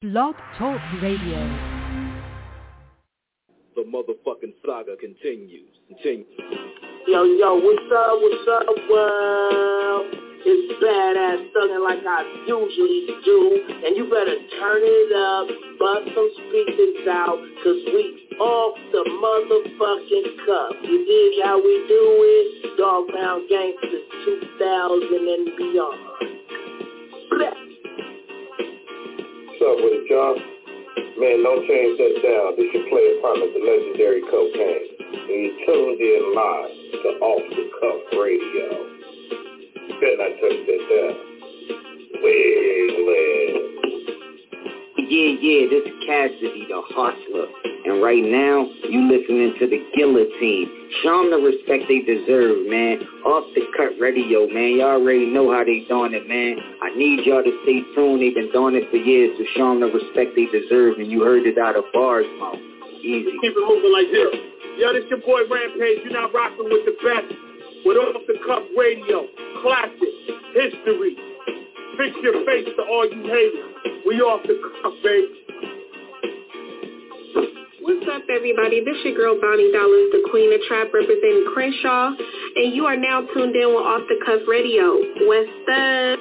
Blog Talk Radio. The motherfucking saga continues. Yo, what's up, world? It's badass thuggin' like I usually do, and you better turn it up, bust some speakers out, cause we off the motherfucking cuff. You dig how we do it? Dog Pound Gangsters 2000 and beyond. Bleh. What's up with it, y'all? Man, don't change that down. This your player promise, the legendary Cocaine. And you tuned in live to Off the Cuff Radio. Better not touch that down. Yeah, this is Cassidy, the hustler. And right now, you listening to the Guillotine. Show them the respect they deserve, man. Off the Cut Radio, man. Y'all already know how they doing it, man. I need y'all to stay tuned. They've been doing it for years, so show them the respect they deserve. And you heard it out of Bars mouth. Easy. Keep it moving like this. Yo, this your boy Rampage. You're not rocking with the best. With Off the Cuff Radio. Classic. History. Fix your face to all you haters. We off the cuff, baby. What's up, everybody? This your girl, Bonnie Dollars, the Queen of Trap, representing Crenshaw, and you are now tuned in with Off the Cuff Radio. What's up?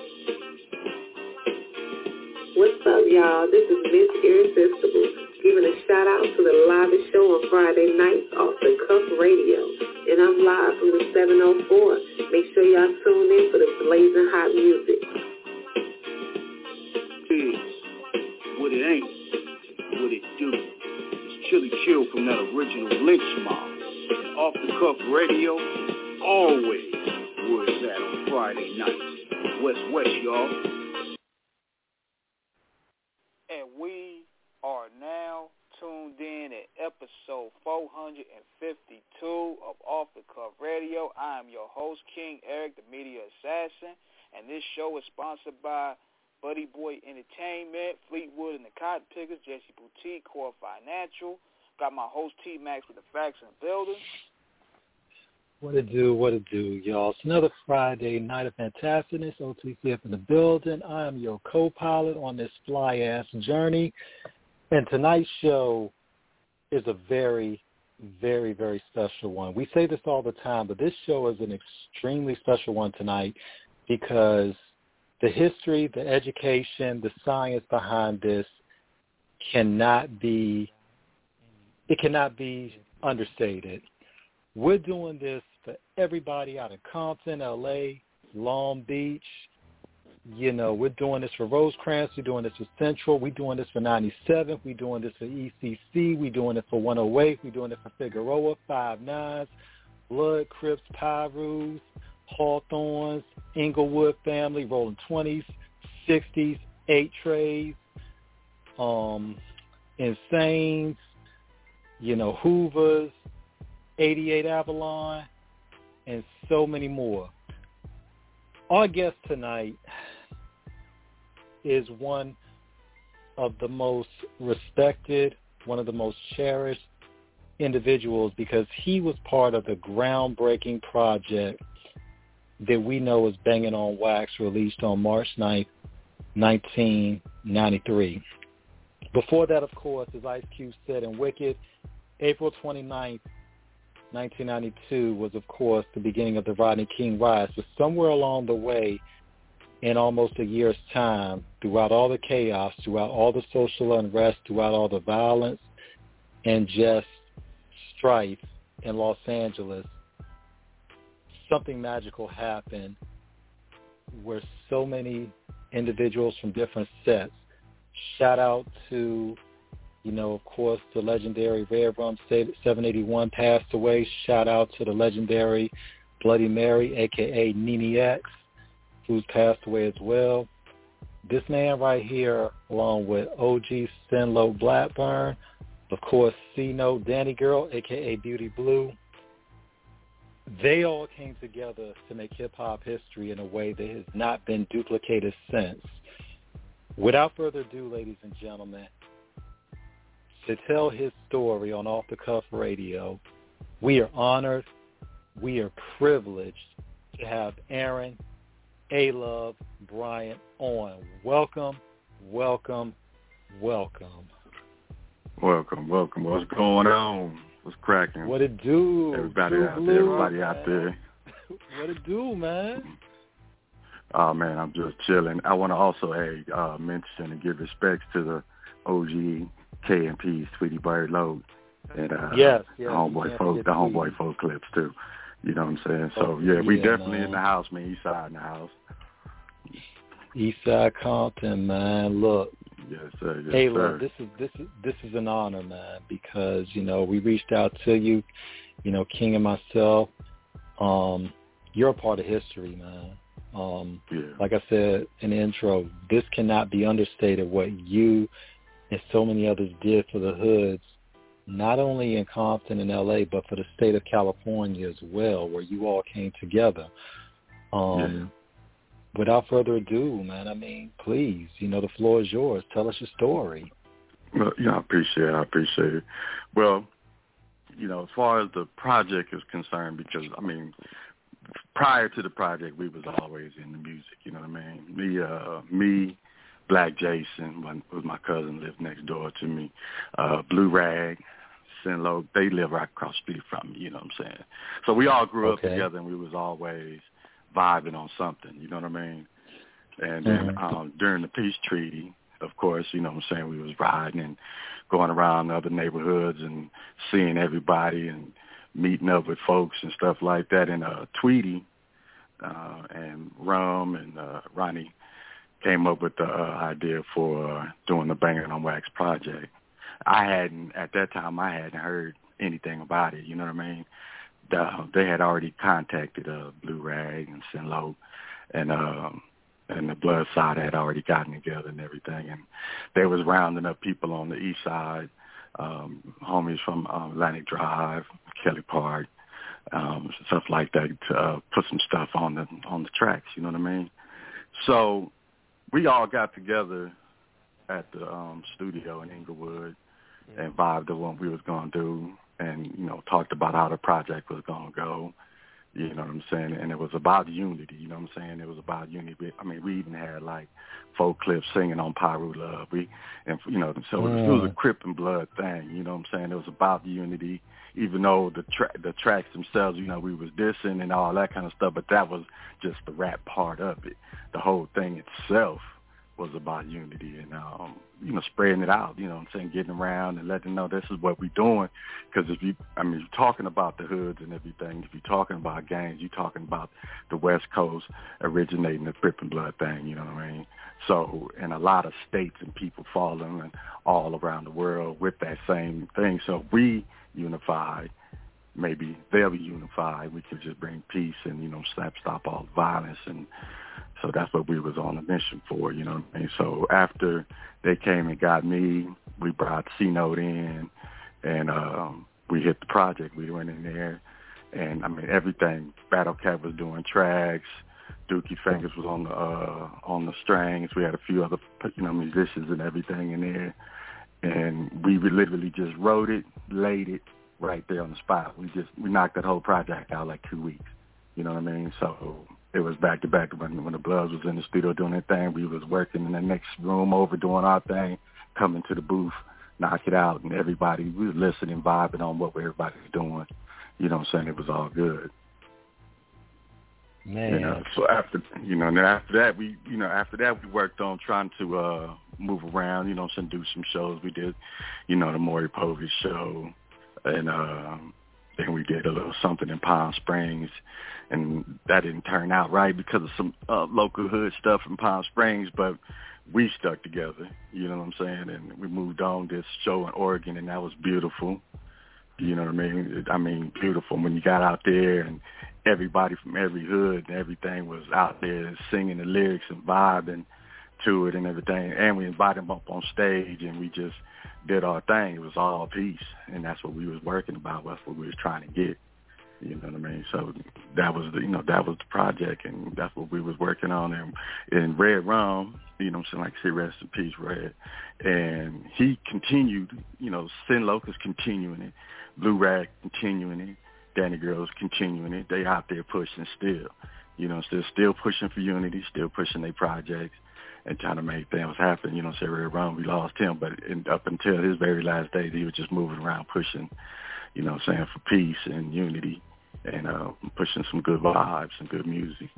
What's up, y'all? This is Miss Irresistible, giving a shout-out to the livest show on Friday nights, Off the Cuff Radio, and I'm live from the 704. Make sure y'all tune in for the blazing hot music. What it ain't, what it do. It's Chili Chill from that original Lynch Mob. And Off the Cuff Radio, always where it's at on Friday nights. West, y'all. And we are now tuned in at episode 452 of Off the Cuff Radio. I am your host, King Eric, the Media Assassin, and this show is sponsored by Buddy Boy Entertainment, Fleetwood and the Cotton Pickers, Jesse Boutique, Core Financial. Got my host T-Max with the facts in the building. What it do, y'all. It's another Friday night of fantasticness. OTCF in the building. I am your co-pilot on this fly-ass journey. And tonight's show is a very, very, very special one. We say this all the time, but this show is an extremely special one tonight because the history, the education, the science behind this cannot be understated. We're doing this for everybody out of Compton, L.A., Long Beach. You know, we're doing this for Rosecrans. We're doing this for Central. We're doing this for 97. We're doing this for ECC. We're doing it for 108. We're doing it for Figueroa, 5-9s, Blood, Crips, Pyrus, Hawthorns, Inglewood family, Rolling 20s, 60s, 8 Trays, Insanes, Hoovers, 88 Avalon, and so many more. Our guest tonight is one of the most respected, one of the most cherished individuals because he was part of the groundbreaking project that we know is Banging on Wax, released on March 9th, 1993. Before that, of course, as Ice Cube said in Wicked, April 29th, 1992 was, of course, the beginning of the Rodney King riots. But somewhere along the way, in almost a year's time, throughout all the chaos, throughout all the social unrest, throughout all the violence and just strife in Los Angeles, something magical happened where so many individuals from different sets, shout out to, of course, the legendary Red Rum 781 passed away. Shout out to the legendary Bloody Mary, a.k.a. Nene X, who's passed away as well. This man right here, along with OG Sinlo Blackburn, of course, C-Note Danny Girl, a.k.a. Beauty Blue, they all came together to make hip-hop history in a way that has not been duplicated since. Without further ado, ladies and gentlemen, to tell his story on Off the Cuff Radio, we are honored, we are privileged to have Aaron A. Love Bryant on. Welcome welcome. Welcome. What's going on? What's cracking? What it do? Everybody out there. What it do, man? Oh, man, I'm just chilling. I want to also mention and give respects to the OG K&P, Tweety Bird Load, and yes, the Homeboy folk clips too. You know what I'm saying? So we definitely in the house, man. East side in the house. East side Compton, man. Look. Yes, sir. Yes, hey, sir. Look, this is an honor, man, because we reached out to you, King and myself. You're a part of history, man. Like I said in the intro, this cannot be understated what you and so many others did for the hoods, not only in Compton and L.A., but for the state of California as well, where you all came together. Without further ado, man, I mean, please, the floor is yours. Tell us your story. Well, I appreciate it. Well, as far as the project is concerned, because, I mean, prior to the project, we was always in the music, you know what I mean? Me, Black Jason, was my cousin, lived next door to me. Blue Rag, Sinlo, they live right across the street from me, you know what I'm saying? So we all grew up together, and we was always vibing on something, you know what I mean? And then during the peace treaty, of course, you know what I'm saying, we was riding and going around other neighborhoods and seeing everybody and meeting up with folks and stuff like that. And Tweety and Rum and Ronnie came up with the idea for doing the Banging on Wax project. At that time I hadn't heard anything about it, you know what I mean? They had already contacted Blue Rag and Sinlo, and the Blood Side had already gotten together and everything, and they was rounding up people on the east side, homies from Atlantic Drive, Kelly Park, stuff like that, to put some stuff on the tracks, you know what I mean? So we all got together at the studio in Inglewood and vibed on what we was gonna do, and talked about how the project was gonna go. You know what I'm saying? And it was about unity, you know what I'm saying? It was about unity. I mean, we even had, like, folk clips singing on Pyru Love. So it was a Crip and Blood thing, you know what I'm saying? It was about unity, even though the tracks themselves, we was dissing and all that kind of stuff, but that was just the rap part of it. The whole thing itself was about unity and, spreading it out, you know what I'm saying, getting around and letting them know this is what we're doing. Because you're talking about the hoods and everything, if you're talking about gangs, you're talking about the West Coast originating the Crip and Blood thing, you know what I mean? So, and a lot of states and people falling all around the world with that same thing. So if we unify, maybe they'll be unified. We could just bring peace and, stop all the violence. And so that's what we was on a mission for, you know what I mean? So after they came and got me, we brought C-Note in, and we hit the project. We went in there, and, everything. Battle Cat was doing tracks. Dookie Fingers was on the strings. We had a few other, musicians and everything in there. And we literally just wrote it, laid it right there on the spot. We knocked that whole project out like 2 weeks. You know what I mean? So it was back to back. When the Bloods was in the studio doing their thing, we was working in the next room over doing our thing, coming to the booth, knock it out, and everybody, we was listening, vibing on what everybody was doing. You know what I'm saying? It was all good. Man. So after that we worked on trying to move around, do some shows. We did, the Maury Povich show, and then we did a little something in Palm Springs, and that didn't turn out right because of some local hood stuff in Palm Springs, but we stuck together, you know what I'm saying? And we moved on this show in Oregon, and that was beautiful. You know what I mean? Beautiful when you got out there and everybody from every hood and everything was out there singing the lyrics and vibing to it and everything. And we invited them up on stage, and we just did our thing. It was all peace, and that's what we was working about. That's what we was trying to get. You know what I mean? So that was the project, and that's what we was working on. And Red Rum, like I said, rest in peace, Red. And he continued, Sin Locust continuing it, Blue Rag continuing it, Danny Girls continuing it. They out there pushing still, still pushing for unity, still pushing their projects. and trying to make things happen. You know, Red Rum, we lost him, but up until his very last days, he was just moving around pushing, you know, saying for peace and unity, and pushing some good vibes and good music.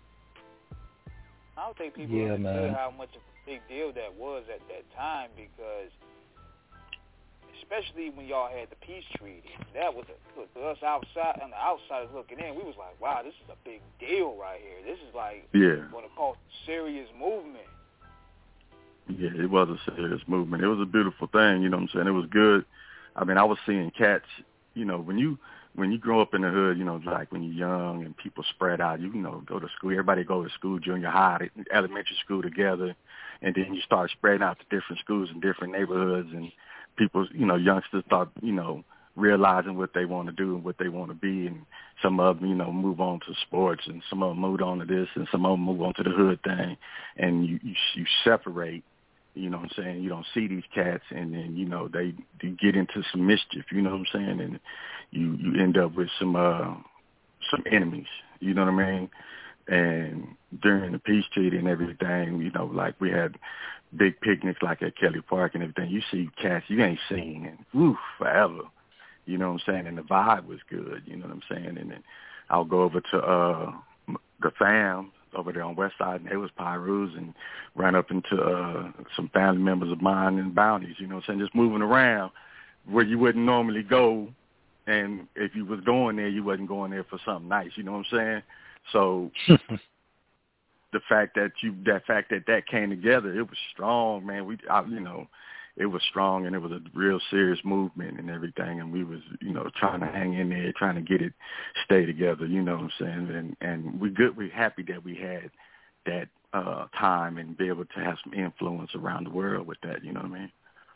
I don't think people understood how much of a big deal that was at that time, because especially when y'all had the peace treaty, that was look, to us outside and the outsiders looking in, we was like, wow, this is a big deal right here. This is like what I call serious movement. Yeah, it was a serious movement. It was a beautiful thing, you know what I'm saying? It was good. I mean, I was seeing cats, you know, when you grow up in the hood, you know, like when you're young and people spread out, you know, go to school, everybody go to school, junior high, elementary school together, and then you start spreading out to different schools in different neighborhoods, and people, you know, youngsters start, you know, realizing what they want to do and what they want to be, and some of them, you know, move on to sports, and some of them move on to this, and some of them move on to the hood thing, and you separate. You know what I'm saying? You don't see these cats, and then, you know, they get into some mischief, you know what I'm saying? And you end up with some enemies, you know what I mean? And during the peace treaty and everything, you know, like we had big picnics like at Kelly Park and everything. You see cats you ain't seen in forever, you know what I'm saying? And the vibe was good, you know what I'm saying? And then I'll go over to the fam over there on West Side, and they was Pyrus, and ran up into some family members of mine in Bounties, you know what I'm saying, just moving around where you wouldn't normally go, and if you was going there, you wasn't going there for something nice, you know what I'm saying? So the fact that came together, it was strong, man. You know, it was strong, and it was a real serious movement and everything, and we was, you know, trying to hang in there, trying to get it stay together, you know what I'm saying? And we're happy that we had that time and be able to have some influence around the world with that, you know what I mean?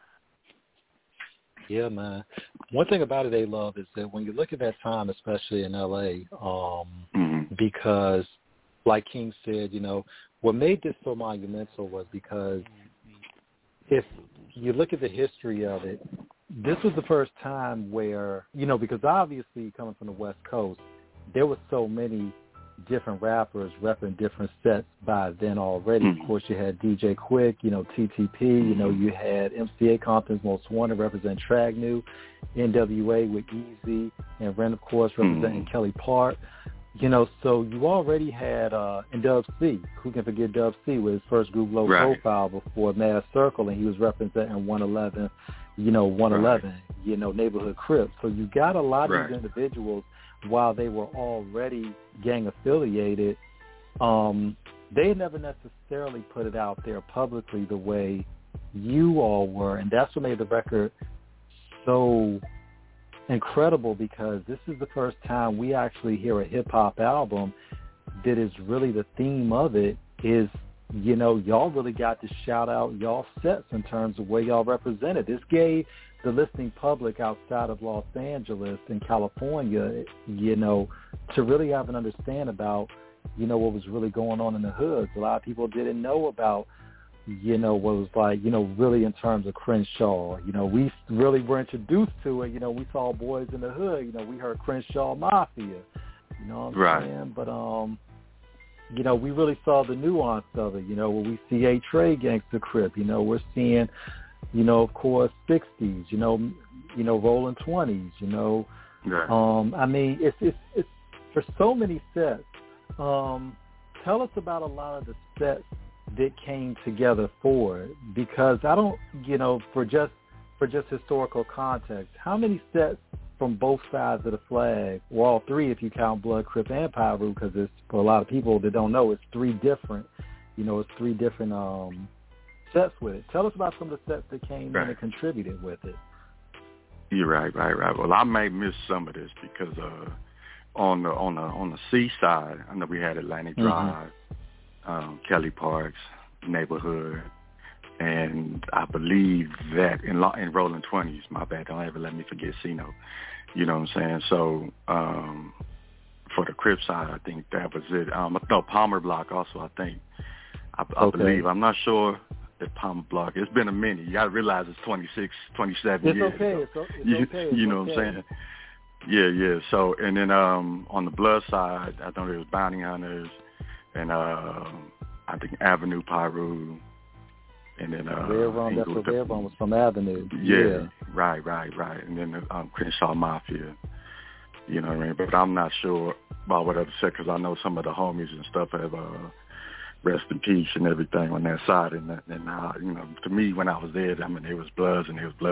Yeah, man. One thing about it, A-Love, is that when you look at that time, especially in L.A., because like King said, you know, what made this so monumental was because if you look at the history of it, this was the first time where, you know, because obviously coming from the West Coast, there were so many different rappers repping different sets by then already. Of course, you had DJ Quick, you know, TTP, you know, you had MCA Compton's Most Wanted representing Tragnu, NWA with Easy, and Ren, of course, representing Kelly Park. You know, so you already had, and Dub C, who can forget Dub C, with his first group Low Profile before Mad Circle, and he was representing 111, you know, 111, you know, Neighborhood Crips. So you got a lot of these individuals, while they were already gang affiliated, they never necessarily put it out there publicly the way you all were, and that's what made the record so incredible, because this is the first time we actually hear a hip-hop album that is really, the theme of it is, you know, y'all really got to shout out y'all sets in terms of where y'all represented. This gave the listening public outside of Los Angeles and California, you know, to really have an understand about, you know, what was really going on in the hoods. A lot of people didn't know about, you know, what was like, you know, really in terms of Crenshaw. You know, we really were introduced to it. You know, we saw Boys in the Hood. You know, we heard Crenshaw Mafia. You know what I'm saying? But, you know, we really saw the nuance of it. You know, when we see A Trey Gangsta Crip, you know, we're seeing, you know, of course, 60s, you know, rolling 20s, you know. I mean, it's for so many sets. Tell us about a lot of the sets that came together for it, because I don't, you know, for just historical context, how many sets from both sides of the flag, or all three if you count Blood, Crip, and Pyru, because it's, for a lot of people that don't know, it's three different sets with it. Tell us about some of the sets that came in and contributed with it. You're right. Well, I may miss some of this because on the C side, I know we had Atlantic Drive, Kelly Parks, Neighborhood, and I believe that in Rolling 20s, my bad, don't ever let me forget Sino, you know what I'm saying? So for the Crip side, I think that was it. No, Palmer Block also, I think. I believe, I'm not sure if Palmer Block, it's been a minute. You got to realize it's 27 years ago. It's okay. You know what I'm saying? Yeah. So, and then on the Blood side, I think it was Bounty Hunters, and I think Avenue Pyru, And then Red Rum, that's what Red Rum was from Avenue. Yeah. Right. And then the Crenshaw Mafia. You know what I mean? But I'm not sure about what other set, because I know some of the homies and stuff have rest in peace and everything on that side. And you know, to me, when I was there, I mean, there was Bloods,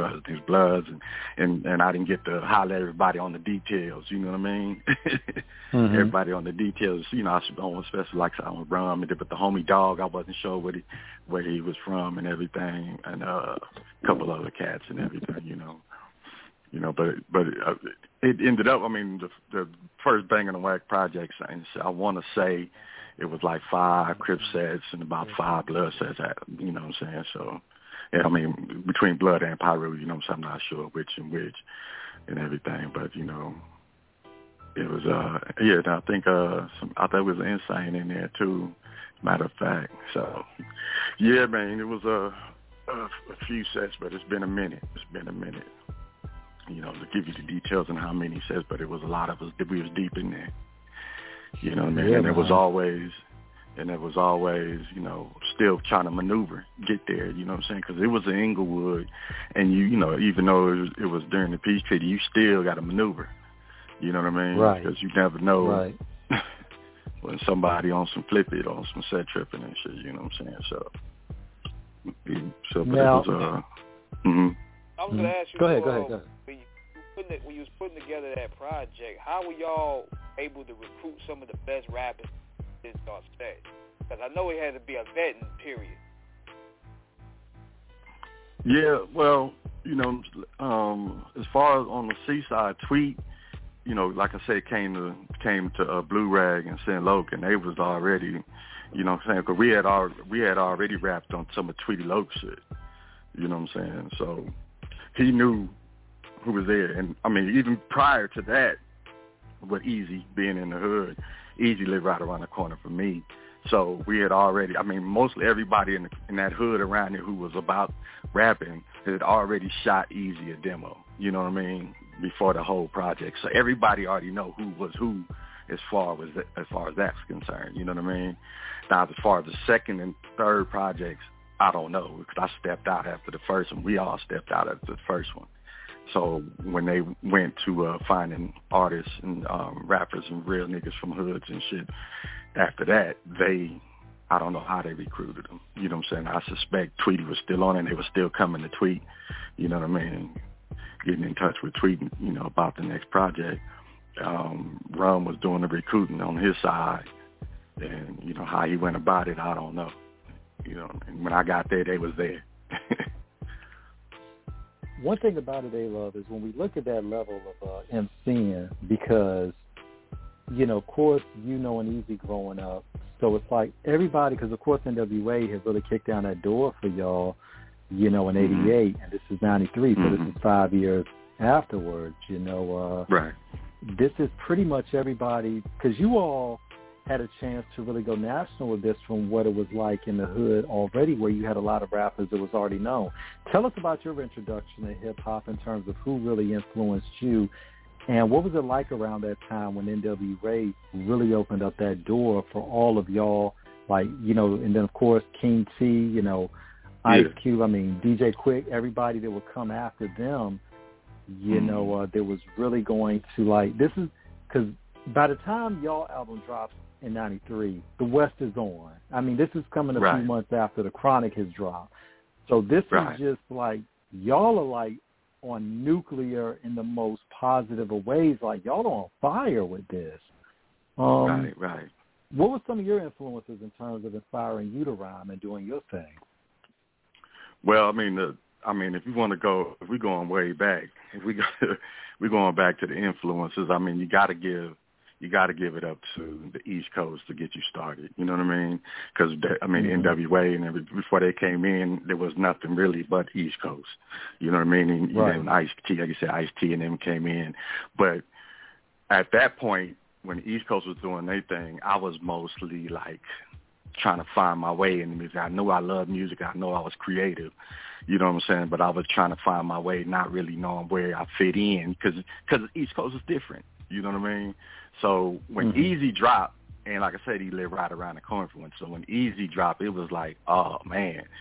and I didn't get to holler at everybody on the details. You know what I mean? Everybody on the details. You know, I should on, especially like I was Rum, but the homie Dog, I wasn't sure where he was from and everything, and a couple other cats and everything. You know, but it ended up. I mean, the first Bang on the Whack project, I want to say it was like 5 Crip sets and about 5 Blood sets. You know what I'm saying? So, yeah, I mean, between Blood and Pyro, you know, so I'm not sure which and everything. But you know, it was I think I thought it was Insane in there too. Matter of fact, so yeah, man, it was a few sets, but it's been a minute. You know, to give you the details on how many sets, but it was a lot of us. We was deep in there. You know what I mean? Yeah, and it was always, you know, still trying to maneuver, get there. You know what I'm saying? Because it was in Inglewood, and you know, even though it was during the peace treaty, you still got to maneuver. You know what I mean? Right. Because you never know when somebody on some flip it, on some set tripping and shit. You know what I'm saying? So but now, it was I was gonna ask you. Go ahead. When you was putting together that project, how were y'all able to recruit some of the best rappers in our state? Because I know it had to be a vetting period. Yeah, well, you know, as far as on the Seaside Tweet, you know, like I said, came to Blue Rag and Sin Loke, and they was already, you know what I'm saying, because we had already rapped on some of Tweety Loke shit. You know what I'm saying? So he knew who was there. And, I mean, even prior to that, with Easy being in the hood, Easy lived right around the corner from me. So we had already, I mean, mostly everybody in that hood around there who was about rapping had already shot Easy a demo, you know what I mean, before the whole project. So everybody already know who was who as far as that's concerned, you know what I mean? Now, as far as the second and third projects, I don't know, because I stepped out after the first one. We all stepped out after the first one. So when they went to finding artists and rappers and real niggas from hoods and shit, after that, I don't know how they recruited them. You know what I'm saying? I suspect Tweety was still on it, and they were still coming to Tweet, you know what I mean, getting in touch with Tweet, you know, about the next project. Rum was doing the recruiting on his side, and, you know, how he went about it, I don't know. You know, and when I got there, they was there. One thing about it, A-Love, is when we look at that level of MCing, because, you know, of course, you know, and Easy growing up, so it's like everybody, because of course NWA has really kicked down that door for y'all, you know, in 88, and this is 93, so this is 5 years afterwards, you know. Right. This is pretty much everybody, because you all had a chance to really go national with this from what it was like in the hood already, where you had a lot of rappers that was already known. Tell us about your introduction to hip-hop in terms of who really influenced you, and what was it like around that time when NWA really opened up that door for all of y'all, like, you know, and then, of course, King T, you know, Ice Cube, I mean, DJ Quick, everybody that would come after them, you know, there was really going to, like, this is, because by the time y'all album drops in 93, the West is on. I mean, this is coming a few months after the Chronic has dropped. So this is just like, y'all are like on nuclear in the most positive of ways. Like, y'all are on fire with this. Right. What were some of your influences in terms of inspiring you to rhyme and doing your thing? Well, I mean, if you want to go, if we're going way back, we're going back to the influences. I mean, you got to give it up to the East Coast to get you started. You know what I mean? Because, NWA, and before they came in, there was nothing really but East Coast. You know what I mean? And, and Ice-T, like you said, Ice-T and them came in. But at that point, when the East Coast was doing their thing, I was mostly, like, trying to find my way in the music. I knew I loved music. I know I was creative. You know what I'm saying? But I was trying to find my way, not really knowing where I fit in, because the East Coast is different. You know what I mean? So when Easy dropped, and like I said, he lived right around the corner from him. So when Easy dropped, it was like, oh, man,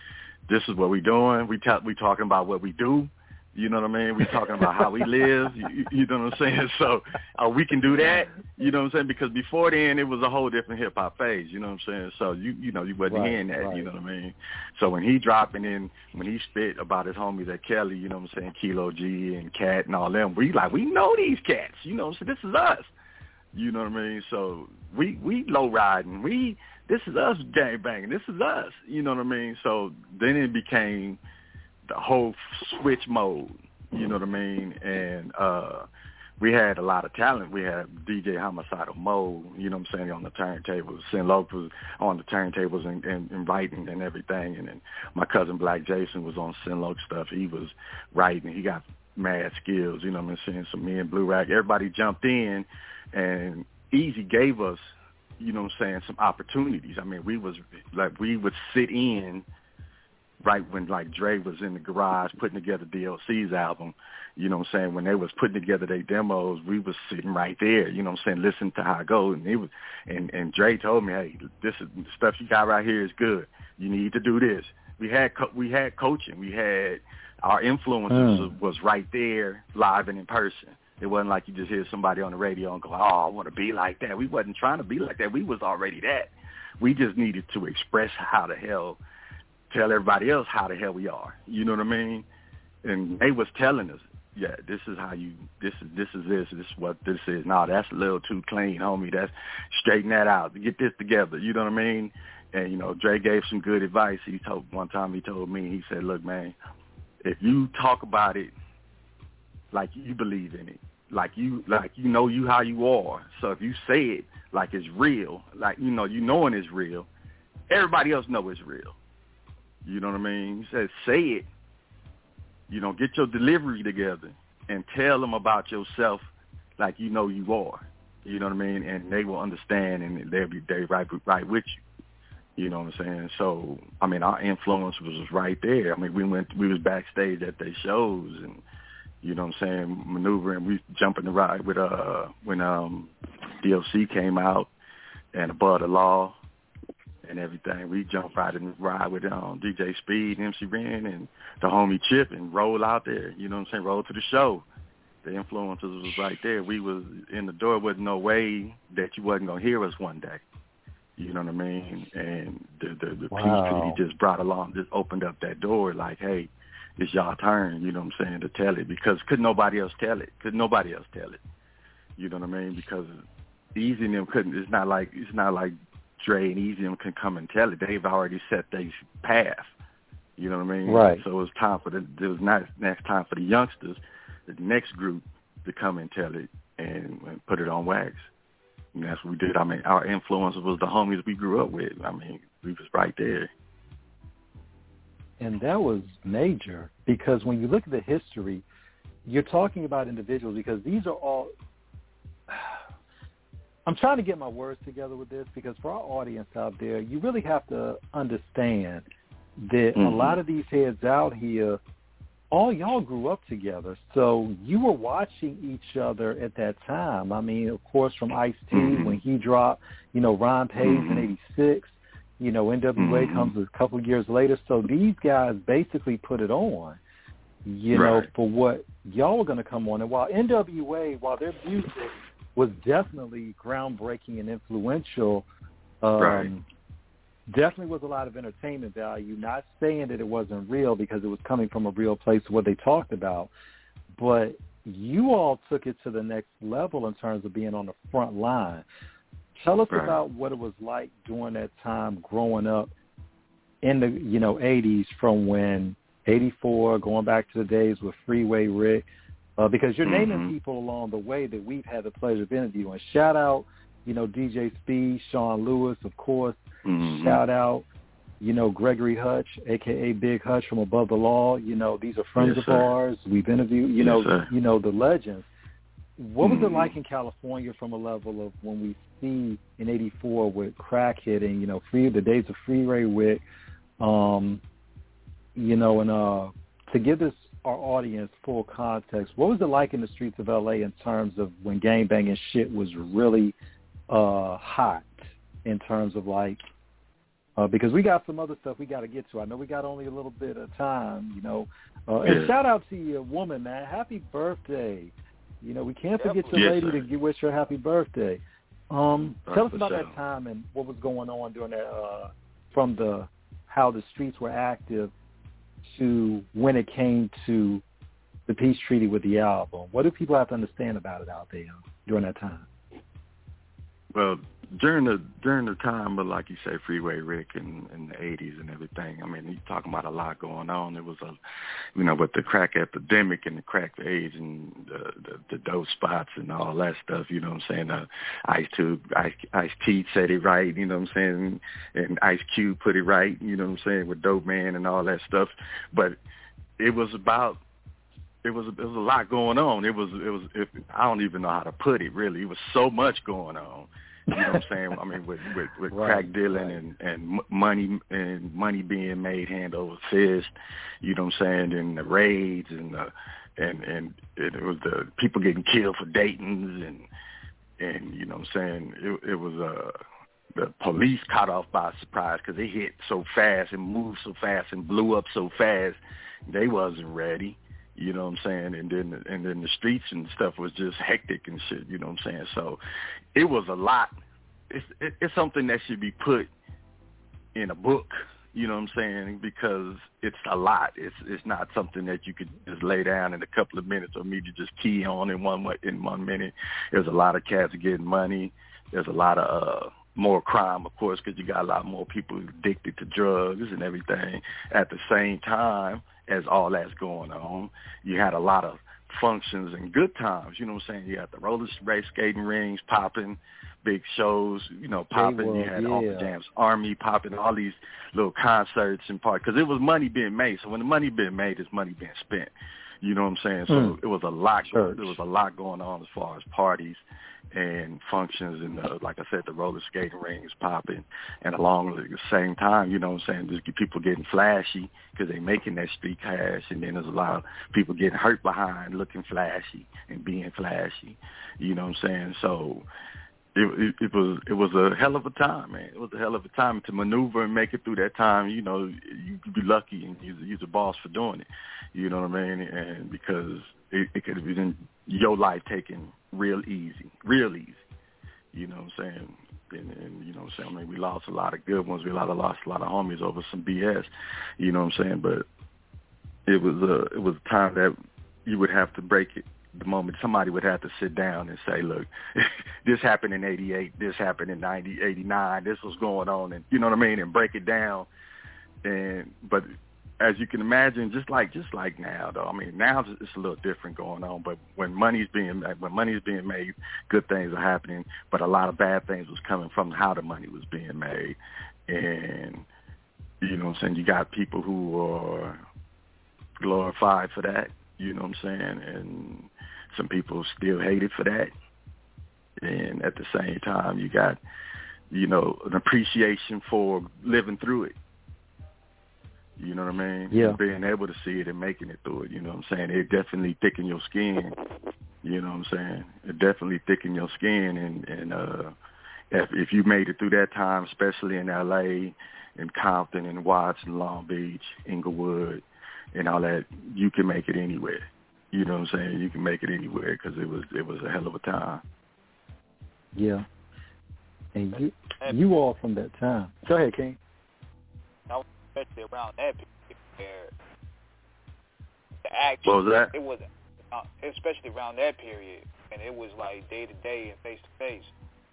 this is what we doing. We talking about what we do. You know what I mean? We talking about how we live. You know what I'm saying? So we can do that. You know what I'm saying? Because before then, it was a whole different hip hop phase. You know what I'm saying? So you wasn't hearing that. Right. You know what I mean? So when he dropped and then when he spit about his homies at Kelly, you know what I'm saying? Kilo G and Cat and all them, we know these cats. You know, so this is us. You know what I mean? So we low riding. This is us gang banging. This is us. You know what I mean? So then it became the whole switch mode, you know what I mean? And we had a lot of talent. We had DJ Homicidal Mo, you know what I'm saying, on the turntables. Sin Loc was on the turntables and writing and everything. And then my cousin Black Jason was on Sin Loc stuff. He was writing. He got mad skills, you know what I'm saying? So me and Blue Rack, everybody jumped in, and Easy gave us, you know what I'm saying, some opportunities. I mean, we would sit in right when like Dre was in the garage putting together DLC's album, you know what I'm saying, when they was putting together their demos, we was sitting right there, you know what I'm saying, listening to how it goes. And it was, and Dre told me, hey, this is the stuff you got right here is good. You need to do this. We had coaching. We had our influences was right there, live and in person. It wasn't like you just hear somebody on the radio and go, oh, I want to be like that. We wasn't trying to be like that. We was already that. We just needed to express how the hell, tell everybody else how the hell we are. You know what I mean? And they was telling us, yeah, this is how you, this is what this is. No, that's a little too clean, homie. That's, straighten that out. Get this together. You know what I mean? And, you know, Dre gave some good advice. One time he told me, he said, look, man, if you talk about it like you believe in it, like you know you how you are. So if you say it like it's real, like, you knowing it's real, everybody else know it's real. You know what I mean? He said, say it. You know, get your delivery together and tell them about yourself like you know you are. You know what I mean? And they will understand, and they'll be right with you. You know what I'm saying? So, I mean, our influence was right there. I mean, we was backstage at their shows, and, you know what I'm saying, maneuvering. We jumping the ride with when DLC came out and Above the Law and everything. We jumped right in the ride with DJ Speed, MC Ren, and the homie Chip, and roll out there. You know what I'm saying? Roll to the show. The influences was right there. We was in the door. Wasn't no way that you wasn't gonna hear us one day. You know what I mean? And the piece that he just brought along just opened up that door. Like, hey, it's y'all turn. You know what I'm saying, to tell it, because could nobody else tell it? You know what I mean? Because Easy and them couldn't. It's not like Dre and Easy and them can come and tell it. They've already set their path. You know what I mean? Right. So it was time for next time for the youngsters, the next group, to come and tell it and put it on wax. And that's what we did. I mean, our influence was the homies we grew up with. I mean, we was right there. And that was major, because when you look at the history, you're talking about individuals, because these are all, I'm trying to get my words together with this, because for our audience out there, you really have to understand that a lot of these heads out here, all y'all grew up together. So you were watching each other at that time. I mean, of course, from Ice-T when he dropped, Ron Page in 86, NWA comes a couple of years later. So these guys basically put it on, for what y'all were going to come on. And while NWA, while their music was definitely groundbreaking and influential, definitely was a lot of entertainment value. Not saying that it wasn't real, because it was coming from a real place, what they talked about. But you all took it to the next level in terms of being on the front line. Tell us about what it was like during that time growing up in the, 80s, from when 84, going back to the days with Freeway Rick, because you're naming people along the way that we've had the pleasure of interviewing. Shout out, DJ Speed, Sean Lewis, of course. Shout out, Gregory Hutch, a.k.a. Big Hutch from Above the Law. These are friends of ours. We've interviewed, the legends. What was it like in California from a level of when we see in 84 with crack hitting, the days of Freeway Rick, and to give our audience full context, what was it like in the streets of L.A. in terms of when gangbanging shit was really hot, in terms of like because we got some other stuff we got to get to. I know we got only a little bit of time, And shout out to your woman, man. Happy birthday. We can't forget your lady to wish her happy birthday. Tell us about that time and what was going on during that, from how the streets were active to when it came to the peace treaty with the album. What do people have to understand about it out there during that time? Well, during the time of, like you say, Freeway Rick in the 80s and everything, I mean, you're talking about a lot going on. It was with the crack epidemic and the crack age and the dope spots and all that stuff, you know what I'm saying? Ice-T said it right, you know what I'm saying? And Ice Cube put it right, you know what I'm saying, with Dope Man and all that stuff. But it was a lot going on. I don't even know how to put it, really. It was so much going on. You know what I'm saying? I mean, with right, crack dealing and money being made hand over fist. You know what I'm saying? And the raids and it was the people getting killed for Dayton's and you know what I'm saying? It was the police caught off by surprise because they hit so fast and moved so fast and blew up so fast. They wasn't ready. You know what I'm saying? And then the streets and stuff was just hectic and shit, you know what I'm saying? So it was a lot. It's something that should be put in a book, you know what I'm saying? Because it's a lot. It's not something that you could just lay down in a couple of minutes or maybe just key on in 1 minute. There's a lot of cats getting money. There's a lot of more crime, of course, because you got a lot more people addicted to drugs and everything. At the same time as all that's going on, you had a lot of functions and good times, you know what I'm saying? You had the roller skating rings popping, big shows, popping. You had Off the Jams Army popping, all these little concerts and parties, because it was money being made. So when the money being made, there's money being spent. You know what I'm saying? So it was a lot. There was a lot going on as far as parties and functions, and like I said, the roller skating rings popping, and along at the same time, you know what I'm saying, just people getting flashy because they making that street cash, and then there's a lot of people getting hurt behind looking flashy and being flashy. You know what I'm saying? So it was a hell of a time, man. It was a hell of a time to maneuver and make it through that time. You could be lucky and you're the boss for doing it. You know what I mean? And because it could have been your life taken real easy. You know what I'm saying? And you know what I'm saying? I mean, we lost a lot of good ones. We lost a lot of homies over some BS. You know what I'm saying? But it was a time that you would have to break it. The moment somebody would have to sit down and say, look, this happened in 88, this happened in 90, 89, this was going on, and you know what I mean, and break it down. But as you can imagine, just like now, though, I mean, now it's a little different going on. But when money's being made, good things are happening. But a lot of bad things was coming from how the money was being made, and you know what I'm saying. You got people who are glorified for that. You know what I'm saying, and some people still hate it for that. And at the same time, you got, an appreciation for living through it. You know what I mean? Yeah. Being able to see it and making it through it. You know what I'm saying? It definitely thicken your skin. You know what I'm saying? It definitely thicken your skin. And if you made it through that time, especially in L.A., in Compton, and Watts, and Long Beach, Inglewood, and all that, you can make it anywhere. You know what I'm saying? You can make it anywhere because it was a hell of a time. Yeah. And you all from that time. Go ahead, King. Especially around that period, the action. What was that? It was, especially around that period, and it was like day to day and face to face.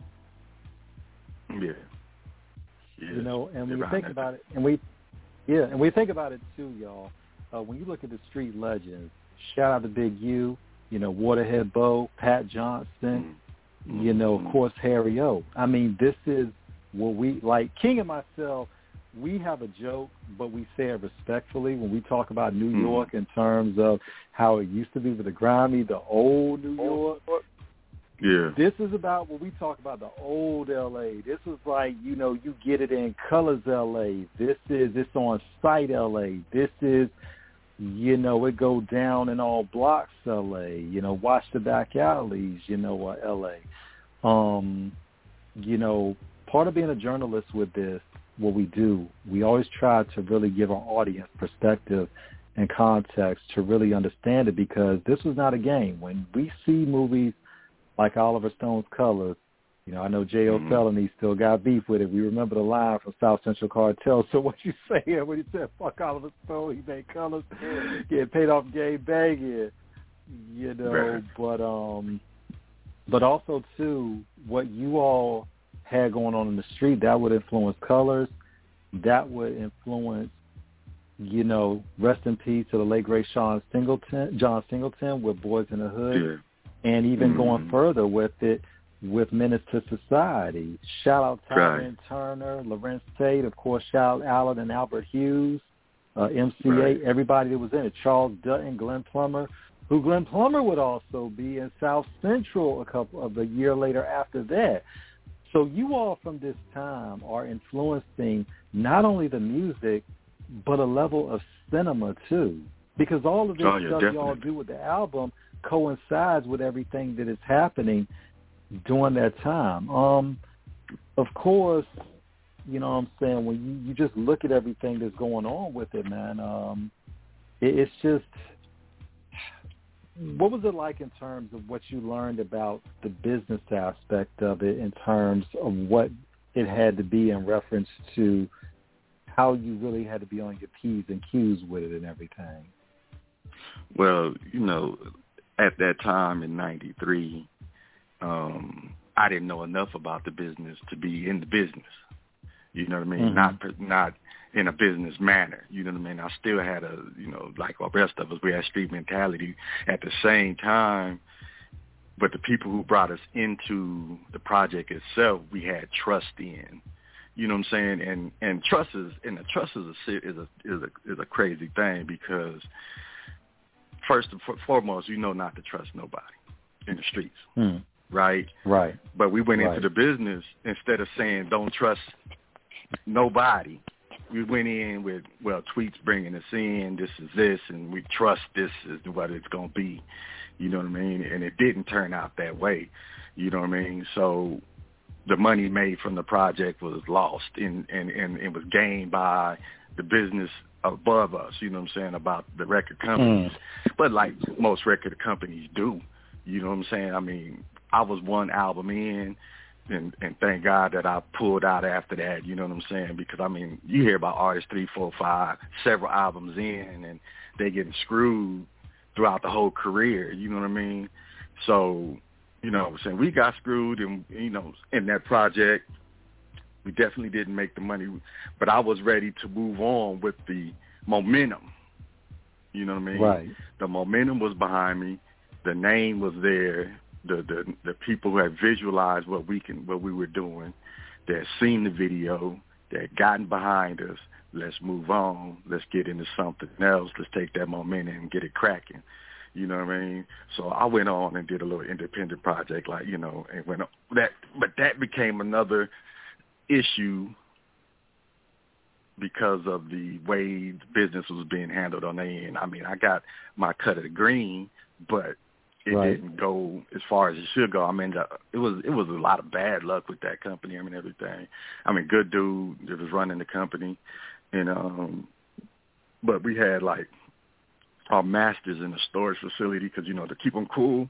Yeah. And when you think about it, and we think about it too, y'all. When you look at the street legends, shout out to Big U, Waterhead Bo, Pat Johnson, of course, Harry O. I mean, this is what we, like King and myself, we have a joke, but we say it respectfully when we talk about New York in terms of how it used to be with the grimy, the old New York. Yeah. This is about what we talk about, the old L.A. This is like, you get it in colors L.A. It's on site L.A. This is, it go down in all blocks L.A., watch the back alleys, L.A. Part of being a journalist with this what we do, we always try to really give our audience perspective and context to really understand it, because this was not a game. When we see movies like Oliver Stone's Colors, you know, I know J.O. Felony still got beef with it. We remember the line from South Central Cartel. So what you saying when he said, fuck Oliver Stone, he made Colors, getting paid off Gabe Bangin', you know, but also, too, what you all had going on in the street, that would influence Colors, that would influence, you know, rest in peace to the late, great John Singleton with Boys in the Hood, and even going further with it, with Menace to Society. Shout out Tyrone Turner, Lorenz Tate, of course, shout out Allen and Albert Hughes, MCA, everybody that was in it, Charles Dutton, Glenn Plummer, who Glenn Plummer would also be in South Central a year later after that. So you all from this time are influencing not only the music, but a level of cinema too, because all of this stuff y'all do with the album coincides with everything that is happening during that time. Of course, you know what I'm saying, when you just look at everything that's going on with it, man, it's just, what was it like in terms of what you learned about the business aspect of it, in terms of what it had to be in reference to how you really had to be on your P's and Q's with it and everything? Well, you know, at that time in 93, I didn't know enough about the business to be in the business. You know what I mean? Not in a business manner. You know what I mean? I still had like the rest of us, we had street mentality at the same time. But the people who brought us into the project itself, we had trust in. You know what I'm saying? And trust is a crazy thing, because first and foremost, you know not to trust nobody in the streets. Right? Right. But we went into the business, instead of saying don't trust nobody, we went in with, well, Tweet's bringing us in, this is this, and we trust this is what it's going to be. You know what I mean? And it didn't turn out that way. You know what I mean? So the money made from the project was lost, and it was gained by the business above us, you know what I'm saying, about the record companies. But like most record companies do, you know what I'm saying? I mean, I was one album in, and thank God that I pulled out after that, you know what I'm saying? Because, I mean, you hear about artists 3, 4, 5, several albums in, and they getting screwed throughout the whole career, you know what I mean? So, you know what I'm saying, we got screwed, and, you know, in that project, we definitely didn't make the money, but I was ready to move on with the momentum, you know what I mean? Right. The momentum was behind me, the name was there, the people who had visualized what we were doing, that had seen the video, that had gotten behind us. Let's move on. Let's get into something else. Let's take that momentum and get it cracking. You know what I mean? So I went on and did a little independent project, like, you know, and went on that. But that became another issue because of the way the business was being handled on the end. I mean, I got my cut of the green, but it didn't go as far as it should go. I mean, it was a lot of bad luck with that company. I mean, everything. I mean, good dude that was running the company, and but we had like our masters in the storage facility, because, you know, to keep them cool.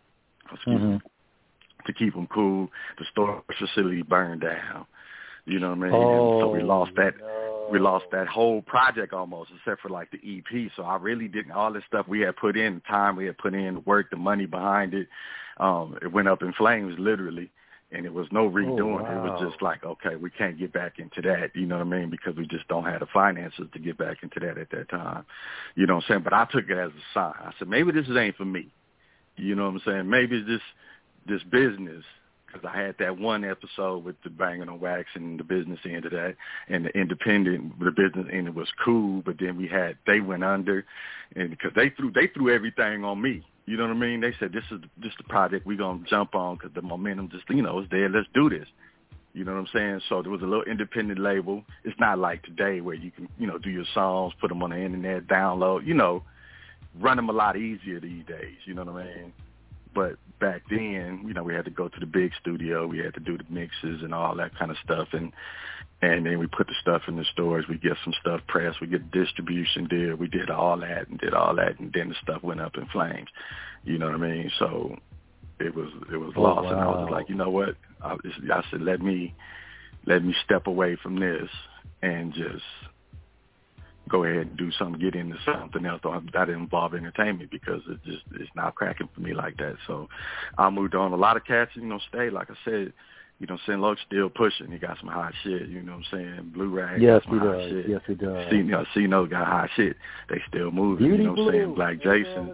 To keep them cool, the storage facility burned down. You know what I mean? And so we lost that. We lost that whole project almost, except for like the EP. So I really didn't, all this stuff we had put in, the time we had put in, the work, the money behind it, it went up in flames literally, and it was no redoing. It was just like, okay, we can't get back into that, you know what I mean, because we just don't have the finances to get back into that at that time. You know what I'm saying? But I took it as a sign. I said, maybe this ain't for me. You know what I'm saying? Maybe this business, because I had that one episode with the Banging on Wax and the business end of that, and the independent, the business end was cool, but then they went under, and because they threw everything on me. You know what I mean? They said, this is the project we're going to jump on because the momentum just, you know, is there. Let's do this. You know what I'm saying? So there was a little independent label. It's not like today where you can, you know, do your songs, put them on the internet, download, you know, run them a lot easier these days. You know what I mean? But back then, you know, we had to go to the big studio. We had to do the mixes and all that kind of stuff. And then we put the stuff in the stores. We get some stuff pressed. We get distribution deal. We did all that. And then the stuff went up in flames. You know what I mean? So it was lost. Wow. And I was just like, you know what? I said, let me step away from this and just go ahead and do something, get into something else that involve entertainment, because it's not cracking for me like that. So I moved on. A lot of cats, you know, stay. Like I said, you know, Sin Loc still pushing. He got some hot shit. You know what I'm saying? Blue Rag got some hot shit. Yes, he does. C-No got hot shit. They still moving. Beauty you know what I'm saying? Black Jason.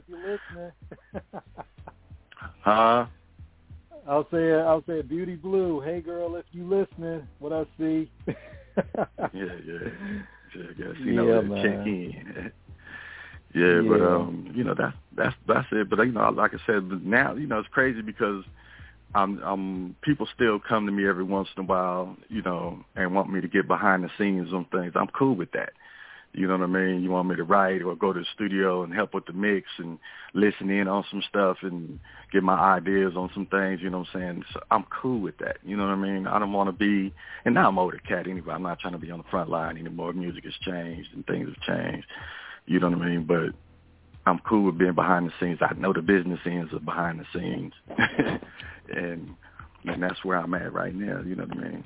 Huh? I'll say Beauty Blue. Hey girl, if you listening, what I see. Yeah. Check in. Yeah, but you know, that's it. But you know, like I said, but now, you know, it's crazy because people still come to me every once in a while, you know, and want me to get behind the scenes on things. I'm cool with that. You know what I mean? You want me to write or go to the studio and help with the mix and listen in on some stuff and get my ideas on some things, you know what I'm saying? So I'm cool with that. You know what I mean? I don't want to be, and now I'm older cat anyway. I'm not trying to be on the front line anymore. Music has changed and things have changed. You know what I mean? But I'm cool with being behind the scenes. I know the business ends of behind the scenes. and that's where I'm at right now. You know what I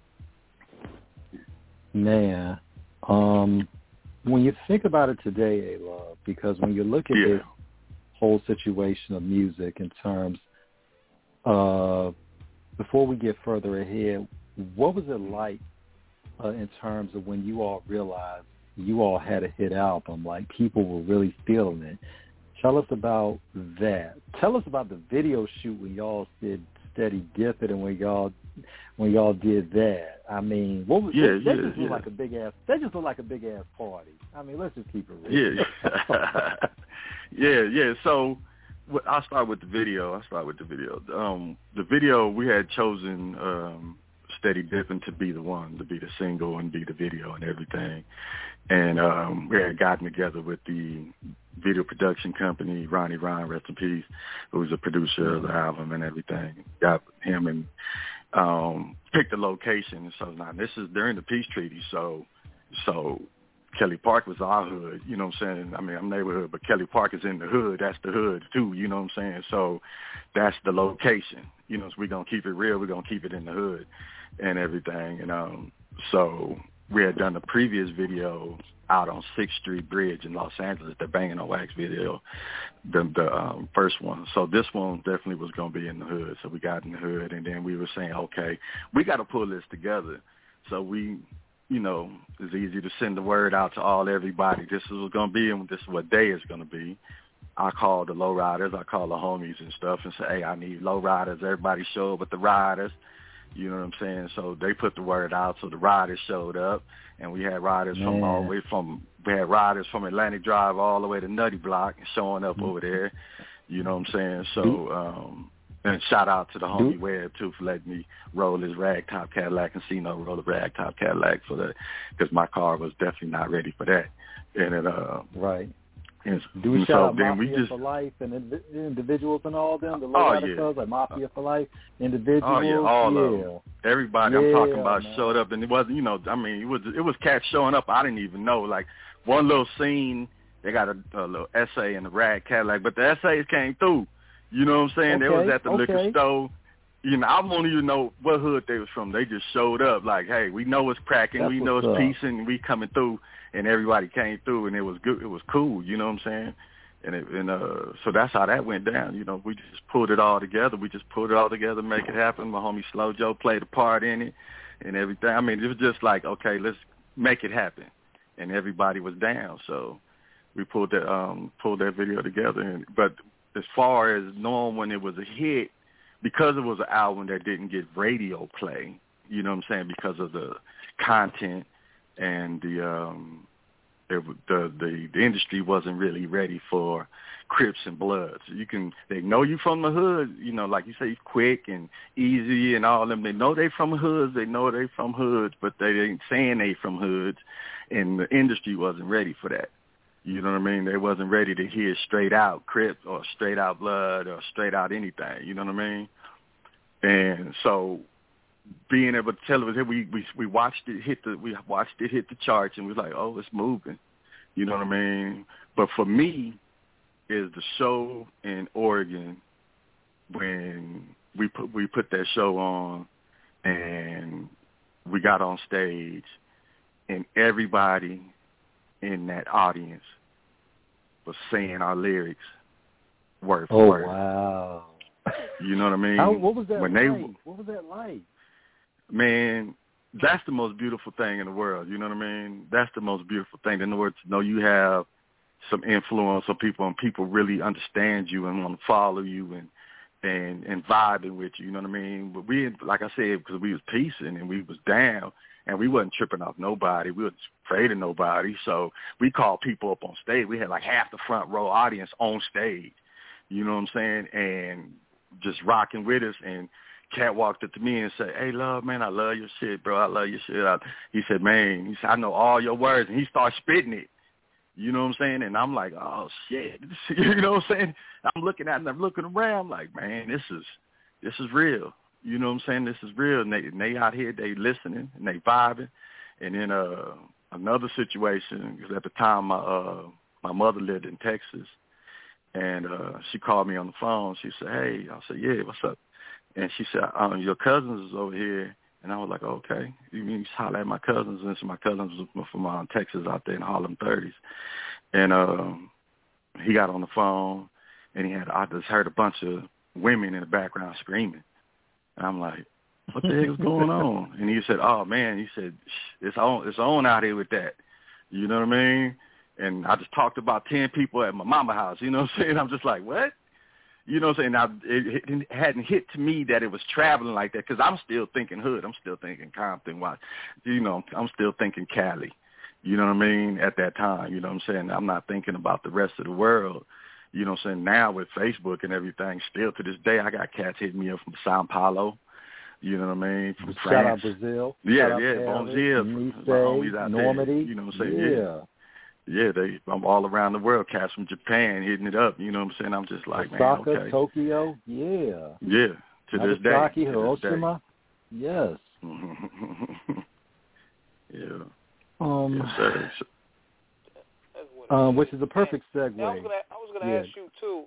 mean? Man, when you think about it today, A-Love, because when you look at this whole situation of music in terms of, before we get further ahead, what was it like in terms of when you all realized you all had a hit album, like people were really feeling it? Tell us about that. Tell us about the video shoot when y'all did Steady Dip It and when y'all did that. I mean, what was that? Just looked like a big ass. That just looked like a big ass party. I mean, let's just keep it real. Yeah. So I'll start with the video. The video, we had chosen Steady Dippin' to be the single and be the video and everything. And we had gotten together with the video production company, Ronnie Ron, rest in peace, who was a producer of the album and everything. Got him and picked the location. So now this is during the peace treaty. So Kelly Park was our hood, you know what I'm saying? I mean, I'm neighborhood, but Kelly Park is in the hood. That's the hood too, you know what I'm saying? So that's the location. You know, so we're going to keep it real. We're going to keep it in the hood and everything. And so we had done the previous video out on 6th Street Bridge in Los Angeles, the Banging on Wax video, the first one. So this one definitely was going to be in the hood. So we got in the hood, and then we were saying, okay, we got to pull this together. So we, you know, it's easy to send the word out to everybody. This is what's going to be, and this is what day it's going to be. I call the lowriders, I call the homies and stuff and say, hey, I need lowriders. Everybody show up with the riders. You know what I'm saying? So they put the word out, so the riders showed up, and we had riders from all the way from Atlantic Drive all the way to Nutty Block showing up over there. You know what I'm saying? So, and shout out to the homie Webb too for letting me roll his ragtop Cadillac and C-No roll the ragtop Cadillac for that, because my car was definitely not ready for that. And it, right. And do we shout out Mafia just, for Life and individuals and all them? The clubs like Mafia for Life, individuals. All of them. Everybody I'm talking about showed up, and it wasn't, you know, I mean, it was cats showing up. I didn't even know. Like one little scene, they got a little essay in the rag Cadillac, but the essays came through. You know what I'm saying? They was at the liquor store. You know, I don't even know what hood they was from. They just showed up like, hey, we know it's cracking. We know it's peace, and we coming through. And everybody came through, and it was good. It was cool. You know what I'm saying? And so that's how that went down. You know, we just pulled it all together. Make it happen. My homie Slow Joe played a part in it and everything. I mean, it was just like, okay, let's make it happen. And everybody was down. So we pulled that video together. But as far as knowing when it was a hit, because it was an album that didn't get radio play, you know what I'm saying, because of the content and the industry wasn't really ready for Crips and Bloods. They know you from the hood, you know, like you say, Quick and Easy and all them. They know they from hoods. They know they from hoods, but they ain't saying they from hoods, and the industry wasn't ready for that. You know what I mean? They wasn't ready to hear straight out Crips or straight out Blood or straight out anything. You know what I mean? And so being able to tell it, we watched it hit the charts, and we was like, oh, it's moving. You know what I mean? But for me, is the show in Oregon when we put that show on, and we got on stage, and everybody in that audience was saying our lyrics word for word. Oh, wow. You know what I mean? What was that What was that like? Man, that's the most beautiful thing in the world. You know what I mean? That's the most beautiful thing. In other words, to know you have some influence on people, and people really understand you and want to follow you and vibing with you. You know what I mean? But we, like I said, because we was piecing and we was down, and we wasn't tripping off nobody. We wasn't afraid of nobody. So we called people up on stage. We had like half the front row audience on stage. You know what I'm saying? And just rocking with us. And Cat walked up to me and said, hey, love, man, I love your shit, bro. I love your shit. He said, man, I know all your words. And he started spitting it. You know what I'm saying? And I'm like, oh, shit. You know what I'm saying? I'm looking at it and I'm looking around. I'm like, man, this is real. You know what I'm saying? This is real. And they out here, they listening and they vibing. And then another situation, because at the time my mother lived in Texas, and she called me on the phone. She said, hey. I said, yeah, what's up? And she said, your cousins is over here. And I was like, okay. You mean holler at my cousins? And so my cousins was from Texas out there in Harlem 30s. And he got on the phone, and I just heard a bunch of women in the background screaming. And I'm like, what the heck is going on? And he said, oh, man, he said, it's on out here with that. You know what I mean? And I just talked about 10 people at my mama house. You know what I'm saying? I'm just like, what? You know what I'm saying? It hadn't hit to me that it was traveling like that, because I'm still thinking hood. I'm still thinking Compton. You know, I'm still thinking Cali. You know what I mean? At that time, you know what I'm saying? I'm not thinking about the rest of the world. You know what I'm saying? Now with Facebook and everything, still to this day, I got cats hitting me up from Sao Paulo. You know what I mean? From Shout France. out Brazil. Yeah, Shout yeah, Bonjour. Nice, Normandy. There, you know what I'm saying? Yeah, I'm all around the world. Cats from Japan hitting it up. You know what I'm saying? I'm just like, Osaka, man, okay. Tokyo, yeah. Yeah, to this day. Nagasaki, Hiroshima, yes. Yeah. Yes, sir. Which is a perfect segue. I was gonna ask you too.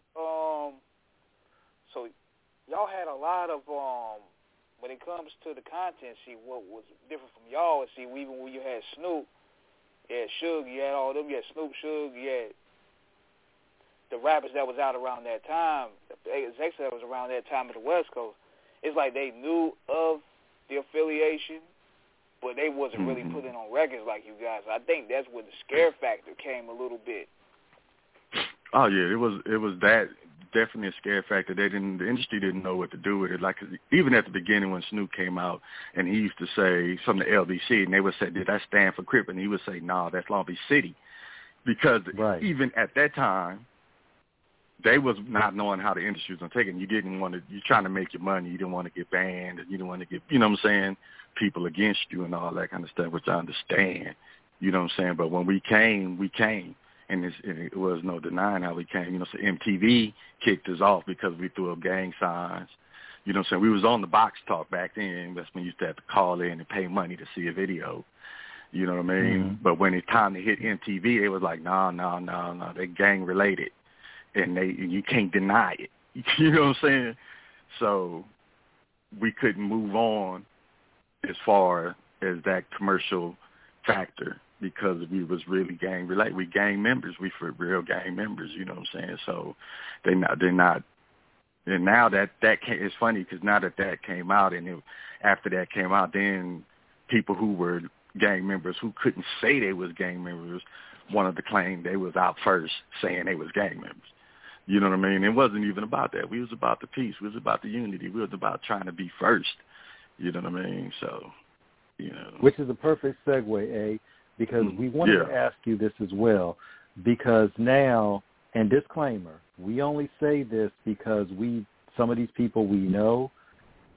So y'all had a lot of when it comes to the content. See, what was different from y'all? See, even when you had Snoop. You had Suge, you had all them, you had Snoop, Suge, you had the rappers that was out around that time, the execs that was around that time at the West Coast. It's like they knew of the affiliation, but they wasn't really putting on records like you guys. I think that's where the scare factor came a little bit. Oh yeah, it was that definitely a scare factor. The industry didn't know what to do with it. Like even at the beginning when Snoop came out and he used to say something to LBC, and they would say, "Did that stand for Crip?" And he would say, "No, that's Long Beach City," because even at that time, they was not knowing how the industry was gonna take it. And you're trying to make your money. You didn't want to get banned, and you didn't want to get, you know what I'm saying, people against you and all that kind of stuff, which I understand. You know what I'm saying? But when we came. And it was no denying how we came. You know, so MTV kicked us off because we threw up gang signs. You know what I'm saying? We was on the Box Talk back then. That's when you used to have to call in and pay money to see a video. You know what I mean? Mm-hmm. But when it's time to hit MTV, they was like, no, they gang related. And you can't deny it. You know what I'm saying? So we couldn't move on as far as that commercial factor, because we was really gang related. We gang members. We for real gang members. You know what I'm saying? So they're not. And now that came, it's funny because now that came out, and after that came out, then people who were gang members who couldn't say they was gang members wanted to claim they was out first saying they was gang members. You know what I mean? It wasn't even about that. We was about the peace. We was about the unity. We was about trying to be first. You know what I mean? So, you know. Which is a perfect segue, because we wanted to ask you this as well, because now, and disclaimer, we only say this because some of these people we know,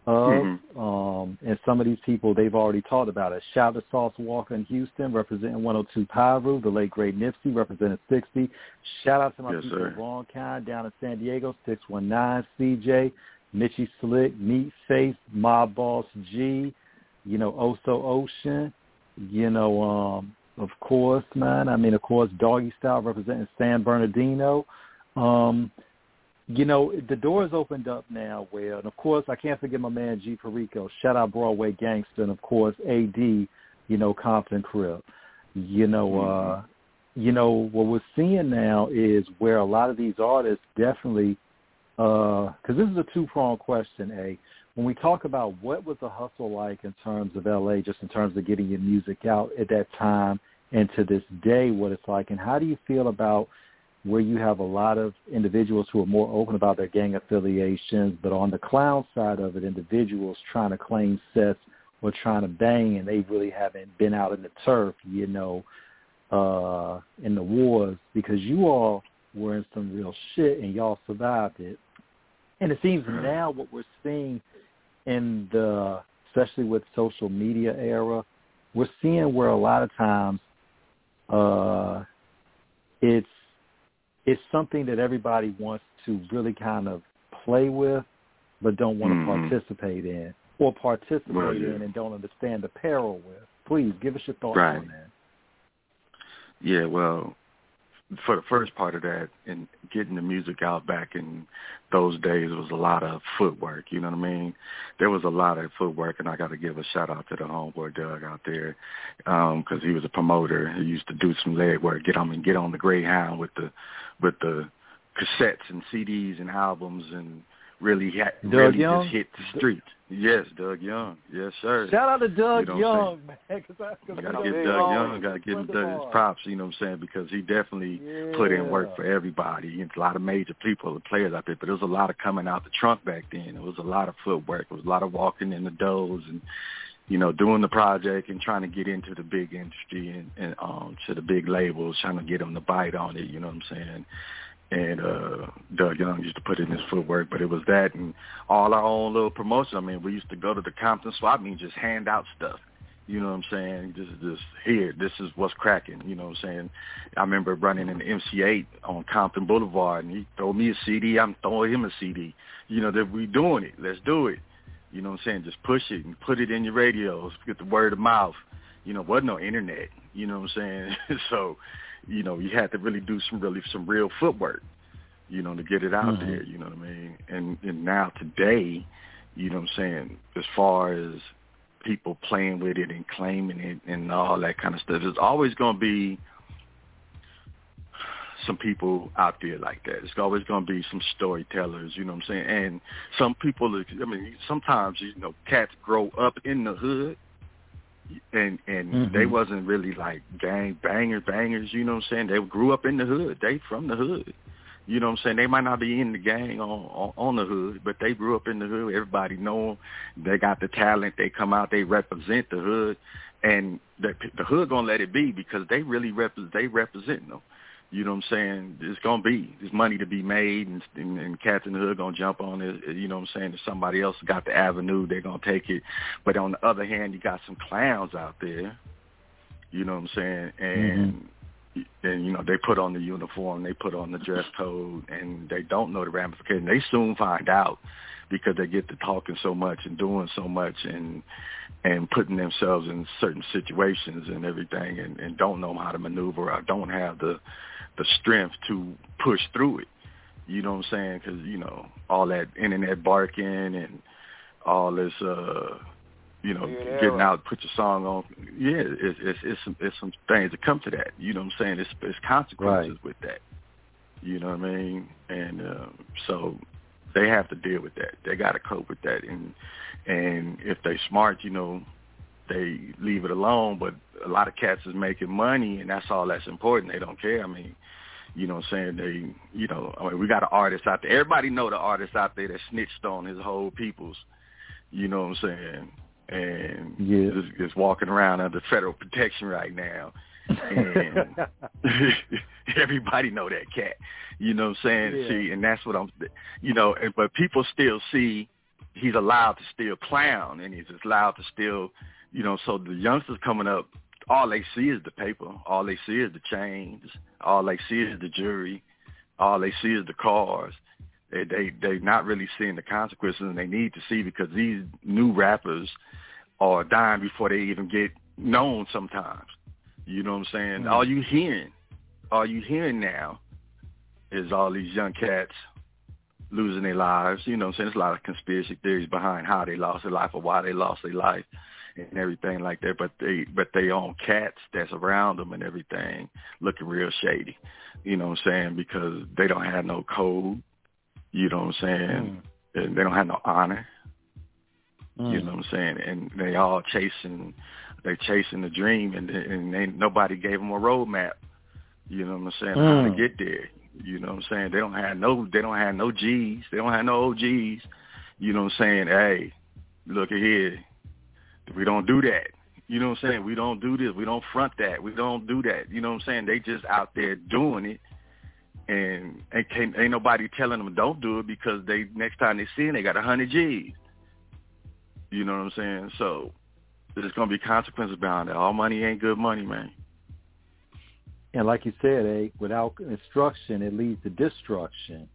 of. And some of these people, they've already talked about it. Shout out to Sauce Walker in Houston, representing 102 Pyru. The late, great Nipsey, representing 60. Shout out to my people of Wrong Kind down in San Diego, 619 CJ, Mitchie Slick, Meat Face, Mob Boss G, you know, Oso Ocean, you know, of course, man. I mean, of course, Doggy Style representing San Bernardino. You know, the doors opened up now where, and of course, I can't forget my man G. Perico. Shout out Broadway Gangster, and of course, AD, you know, Compton Crib. You know, what we're seeing now is where a lot of these artists definitely, because this is a two-pronged question, A. When we talk about what was the hustle like in terms of L.A., just in terms of getting your music out at that time, and to this day, what it's like, and how do you feel about where you have a lot of individuals who are more open about their gang affiliations, but on the clown side of it, individuals trying to claim sets or trying to bang, and they really haven't been out in the turf, you know, in the wars, because you all were in some real shit and y'all survived it. And it seems now what we're seeing in the, especially with social media era, we're seeing where a lot of times it's something that everybody wants to really kind of play with, but don't want to participate in, or participate in and don't understand the peril with. Please give us your thoughts on that. Yeah, well, for the first part of that, and getting the music out back in those days was a lot of footwork, you know what I mean? There was a lot of footwork, and I got to give a shout-out to the homeboy Doug out there, because he was a promoter. He used to do some leg work, get on the Greyhound with the cassettes and CDs and albums, and really just hit the street. Yes, Doug Young. Yes, sir. Shout out to Doug Young, man. Got to give Doug Young, got to give him his props, you know what I'm saying, because he definitely put in work for everybody. And a lot of major people, the players out there, but there was a lot of coming out the trunk back then. It was a lot of footwork. It was a lot of walking in the doors and, you know, doing the project and trying to get into the big industry and to the big labels, trying to get them to bite on it, you know what I'm saying. And Doug Young used to put in his footwork, but it was that and all our own little promotion. I mean, we used to go to the Compton swap meet, just hand out stuff. You know what I'm saying? Just here, this is what's cracking. You know what I'm saying? I remember running in the MC8 on Compton Boulevard, and he throw me a CD, I'm throwing him a CD. You know, that we doing it. Let's do it. You know what I'm saying? Just push it and put it in your radios, get the word of mouth. You know, wasn't no internet. You know what I'm saying? So, you know, you had to really do some real footwork, you know, to get it out there, you know what I mean? And now today, you know what I'm saying, as far as people playing with it and claiming it and all that kind of stuff, there's always going to be some people out there like that. It's always going to be some storytellers, you know what I'm saying? And some people, I mean, sometimes, you know, cats grow up in the hood, and they wasn't really like gang bangers, you know what I'm saying? They grew up in the hood. They from the hood. You know what I'm saying? They might not be in the gang on the hood, but they grew up in the hood. Everybody know them. They got the talent. They come out. They represent the hood. And the hood going to let it be because they really represent them. You know what I'm saying? There's going to be. There's money to be made, and cats in the hood going to jump on it. You know what I'm saying? If somebody else got the avenue, they're going to take it. But on the other hand, you got some clowns out there. You know what I'm saying? And, and you know, they put on the uniform, they put on the dress code, and they don't know the ramifications. They soon find out because they get to talking so much and doing so much and putting themselves in certain situations and everything and don't know how to maneuver or don't have the strength to push through it. You know what I'm saying? Because, you know, all that internet barking and all this, you know, getting out, put your song on. Yeah, it's some things that come to that. You know what I'm saying? It's consequences with that. You know what I mean? And so they have to deal with that. They got to cope with that. And if they smart, you know, they leave it alone. But a lot of cats is making money, and that's all that's important. They don't care. I mean, you know what I'm saying? They, you know, I mean, we got an artist out there. Everybody know the artist out there that snitched on his whole peoples. You know what I'm saying? And is walking around under federal protection right now. And everybody know that cat. You know what I'm saying? See, and that's what I'm, you know, but people still see he's allowed to still clown, and he's allowed to still, so the youngsters coming up, all they see is the paper. All they see is the chains. All they see is the jewelry. All they see is the cars. They're not really seeing the consequences, and they need to see, because these new rappers are dying before they even get known sometimes. You know what I'm saying? Mm-hmm. All you hearing now is all these young cats losing their lives. You know what I'm saying? There's a lot of conspiracy theories behind how they lost their life or why they lost their life and everything like that. But they own cats that's around them and everything looking real shady. You know what I'm saying? Because they don't have no code. You know what I'm saying? And they don't have no honor. You know what I'm saying? And they all chasing the dream, and nobody gave them a roadmap. You know what I'm saying? How to get there. You know what I'm saying? They don't have no G's. They don't have no OGs. You know what I'm saying? Hey, look at here. We don't do that. You know what I'm saying? We don't do this. We don't front that. We don't do that. You know what I'm saying? They just out there doing it. And ain't nobody telling them don't do it, because they next time they see it, they got 100 G's. You know what I'm saying? So there's going to be consequences behind that. All money ain't good money, man. And like you said, without instruction, it leads to destruction.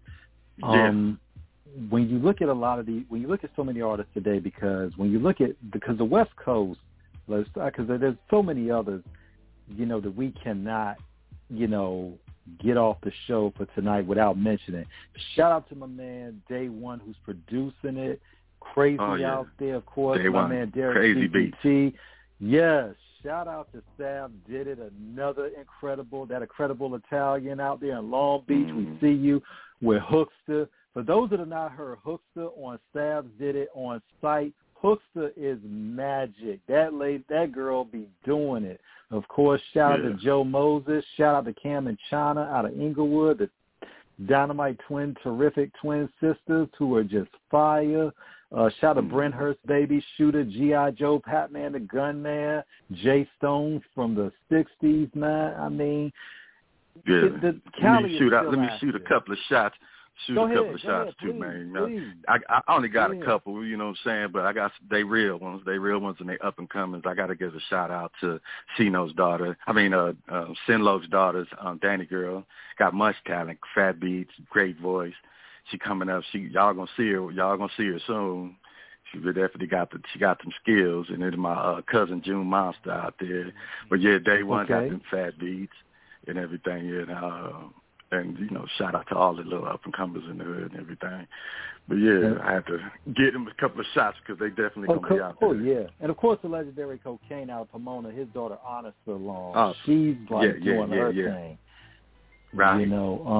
When you look at when you look at so many artists today, because the West Coast, because there's so many others, that we cannot, get off the show for tonight without mentioning. Shout out to my man Day One, who's producing it. Crazy out there, of course. Day my One. Man Derek Crazy CPT. Beats. Yes. Shout out to Sav Did It, another incredible Italian out there in Long Beach. We see you with Hookster. For those that have not heard Hookster on Sav Did It on site, Hookster is magic. That girl be doing it. Of course, shout out to Joe Moses. Shout out to Cam and Chana out of Inglewood, the Dynamite terrific twin sisters who are just fire. Shout out to Brent Hurst, Baby Shooter, G.I. Joe, Patman the Gunman, Jay Stone from the 60s, man. I mean, let me shoot a couple of shots. Shots too, man. I only got a couple, you know what I'm saying, but I got they real ones, and they up and comings. I got to give a shout out to Sinlow's daughters, Danny Girl. Got much talent, fat beats, great voice. She coming up. Y'all gonna see her soon. She definitely got them skills, and then my cousin June Monster out there. But Day One got them fat beats and everything, and shout out to all the little up and comers in the hood and everything. But I had to get them a couple of shots, because they definitely gonna be out there. Oh yeah, and of course the legendary Cocaine out of Pomona, his daughter Honor Salon. She's doing her thing. Right.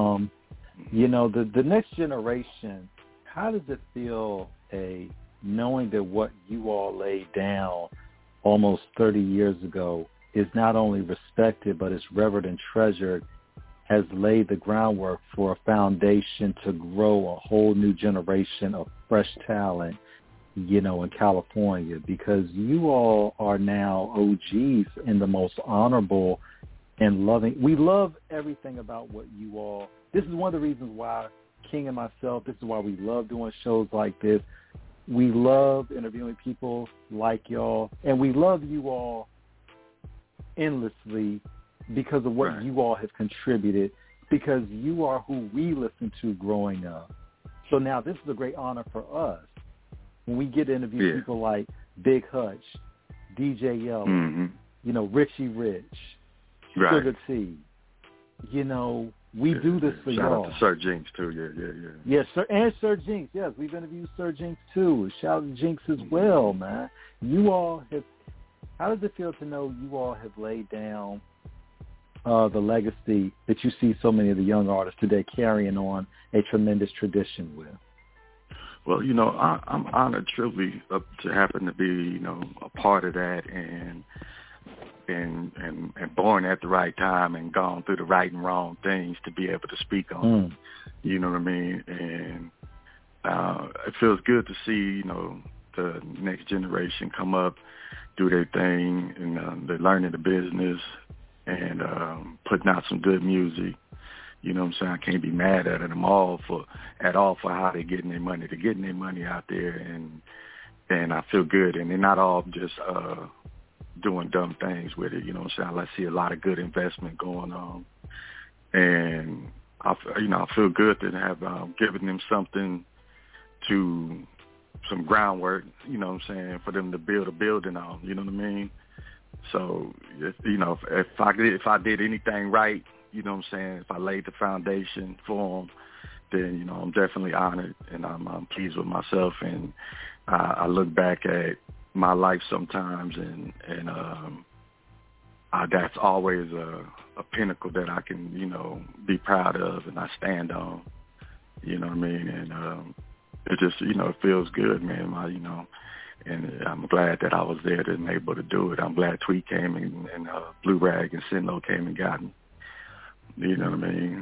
The next generation. How does it feel, knowing that what you all laid down almost 30 years ago is not only respected but is revered and treasured, has laid the groundwork for a foundation to grow a whole new generation of fresh talent, in California, because you all are now OGs in the most honorable and loving. We love everything about what you all. This is one of the reasons why King and myself, this is why we love doing shows like this. We love interviewing people like y'all, and we love you all endlessly because of what you all have contributed, because you are who we listened to growing up. So now this is a great honor for us when we get to interview people like Big Hutch, DJ Yellow, Richie Rich, Sugar T. We do this for y'all. Shout out to Sir Jinx too, Yes, Sir, and Sir Jinx. Yes, we've interviewed Sir Jinx too. Shout out to Jinx as well, man. You all have. How does it feel to know you all have laid down the legacy that you see so many of the young artists today carrying on a tremendous tradition with? Well, I'm honored truly to happen to be, a part of that and born at the right time and gone through the right and wrong things to be able to speak on them. You know what I mean? And it feels good to see, the next generation come up, do their thing, and they're learning the business and putting out some good music. You know what I'm saying? I can't be mad at them all for how they're getting their money. They're getting their money out there, and I feel good. And they're not all just doing dumb things with it. You know what I'm saying? I see a lot of good investment going on, and I feel good to have given them something to some groundwork. You know what I'm saying? For them to build a building on. You know what I mean? So if I did anything right. You know what I'm saying? If I laid the foundation for them, then, I'm definitely honored and I'm pleased with myself. And I look back at my life sometimes and that's always a pinnacle that I can, be proud of and I stand on. You know what I mean? And it just, it feels good, man. And I'm glad that I was there and able to do it. I'm glad Tweet came and Blue Rag and Sinlo came and got me. You know what I mean?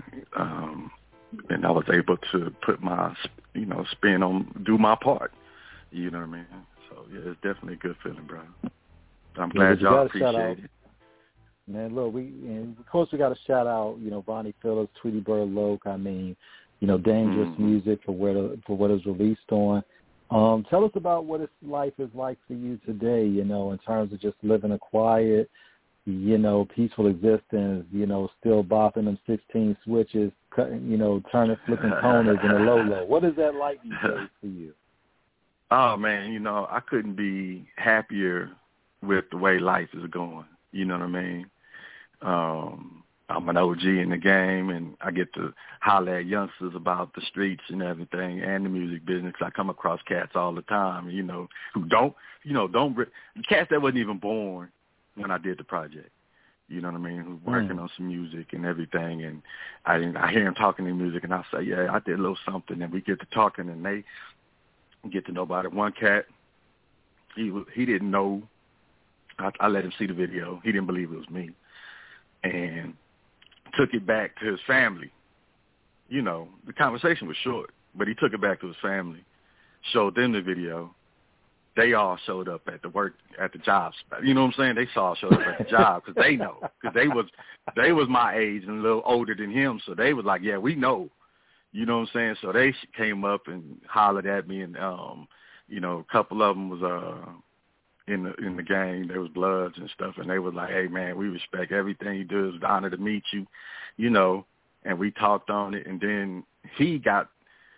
And I was able to put my, spin on, do my part. You know what I mean? So, yeah, it's definitely a good feeling, bro. I'm glad y'all appreciate it. Man, look, of course we got to shout out, Vonnie Phillips, Tweety Bird Loke. I mean, Dangerous Music for what is released on. Tell us about what life is like for you today, in terms of just living a quiet, peaceful existence, still bopping them 16 switches, turning, flipping toners in a low-low. What is that like these days for you? Oh, man, I couldn't be happier with the way life is going. You know what I mean? I'm an OG in the game, and I get to holler at youngsters about the streets and everything and the music business. I come across cats all the time, who don't cats that wasn't even born when I did the project, you know what I mean, who's working on some music and everything, and I hear him talking in music, and I say, yeah, I did a little something, and we get to talking, and they get to know about it. One cat, he didn't know, I let him see the video, he didn't believe it was me, and took it back to his family. The conversation was short, but he took it back to his family, showed them the video. They all showed up at the job spot. You know what I'm saying? They all showed up at the job because they know. Because they was my age and a little older than him, so they was like, yeah, we know. You know what I'm saying? So they came up and hollered at me, and a couple of them was in the gang. There was Bloods and stuff, and they was like, hey man, we respect everything you do. It's an honor to meet you, And we talked on it, and then he got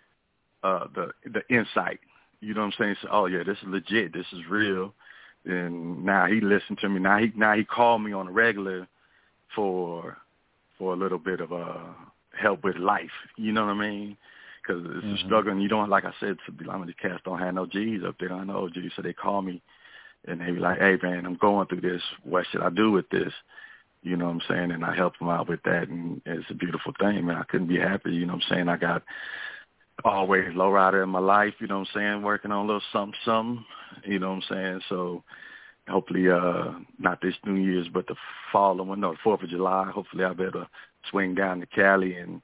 the insight. You know what I'm saying? So, oh, yeah, this is legit. This is real. And now he listened to me. Now he called me on a regular for a little bit of help with life. You know what I mean? Because it's a struggle. And you don't, like I said, the cats don't have no G's up there. I know G's. So they call me, and they be like, hey, man, I'm going through this. What should I do with this? You know what I'm saying? And I help them out with that. And it's a beautiful thing, man. I couldn't be happy. You know what I'm saying? I got always lowrider in my life, you know what I'm saying, working on a little something, you know what I'm saying. So hopefully not this New Year's, but the following, the 4th of July, hopefully I'll be able to swing down to Cali and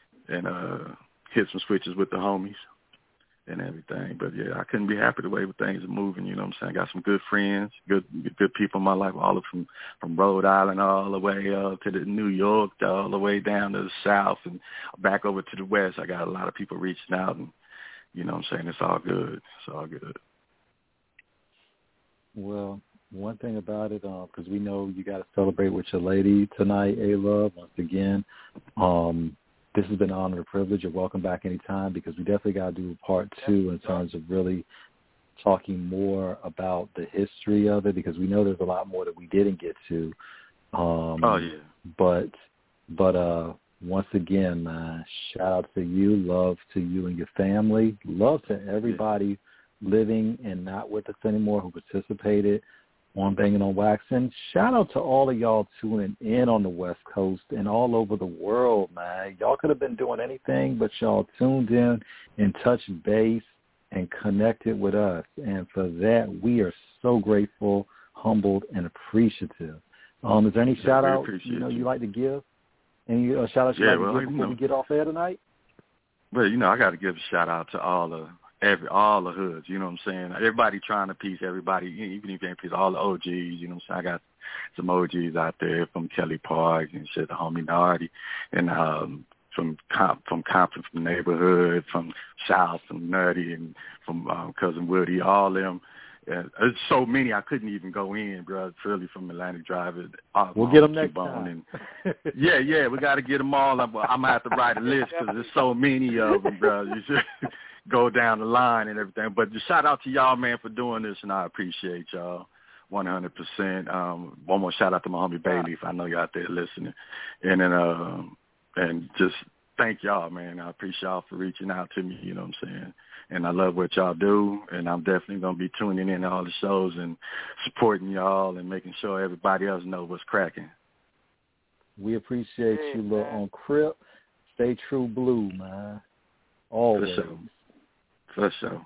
hit some switches with the homies and everything. But, yeah, I couldn't be happy the way things are moving, you know what I'm saying. I got some good friends, good people in my life, all from Rhode Island all the way to the New York, all the way down to the South and back over to the West. I got a lot of people reaching out, and, you know what I'm saying, it's all good. It's all good. Well, one thing about it, because we know you got to celebrate with your lady tonight, A-Love, once again. This has been an honor and a privilege. You're welcome back anytime, because we definitely got to do part 2 in terms of really talking more about the history of it, because we know there's a lot more that we didn't get to. But once again, shout out to you, love to you and your family, love to everybody living and not with us anymore who participated on Banging on Wax. And shout out to all of y'all tuning in on the West Coast and all over the world, man. Y'all could have been doing anything, but y'all tuned in and touched base and connected with us. And for that, we are so grateful, humbled, and appreciative. Is there any shout-out you like to give? Any shout-outs you like to give before we get off air tonight? Well, I got to give a shout-out to all the hoods, you know what I'm saying? Everybody trying to piece everybody, even if you can't piece all the OGs, you know what I'm saying? I got some OGs out there from Kelly Park and shit, the homie Nardi, and from Compton, from neighborhood, from South, from Nutty, and from Cousin Woody, all them. There's so many I couldn't even go in, bro. It's really from Atlantic Drive. We'll get them next time. Yeah, we got to get them all. I'm going to have to write a list because there's so many of them, bro. You should go down the line and everything. But just shout out to y'all, man, for doing this, and I appreciate y'all 100%. One more shout out to my homie Bailey, if I know y'all out there listening. And then, and just thank y'all, man. I appreciate y'all for reaching out to me, you know what I'm saying? And I love what y'all do, and I'm definitely going to be tuning in to all the shows and supporting y'all and making sure everybody else knows what's cracking. We appreciate you, Lil on Crip. Stay true blue, man. Always. For sure.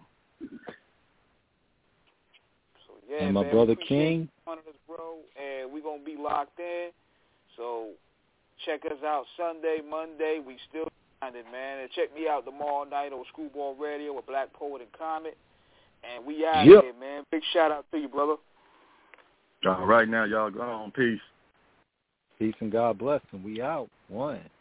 So, yeah, and my man, brother King. Bro, and we're going to be locked in. So check us out Sunday, Monday. We still man, and check me out tomorrow night on Screwball Radio with Black Poet and Comet. And we out here, man. Big shout out to you, brother. All right now, y'all go on. Peace. Peace and God bless. And we out. One.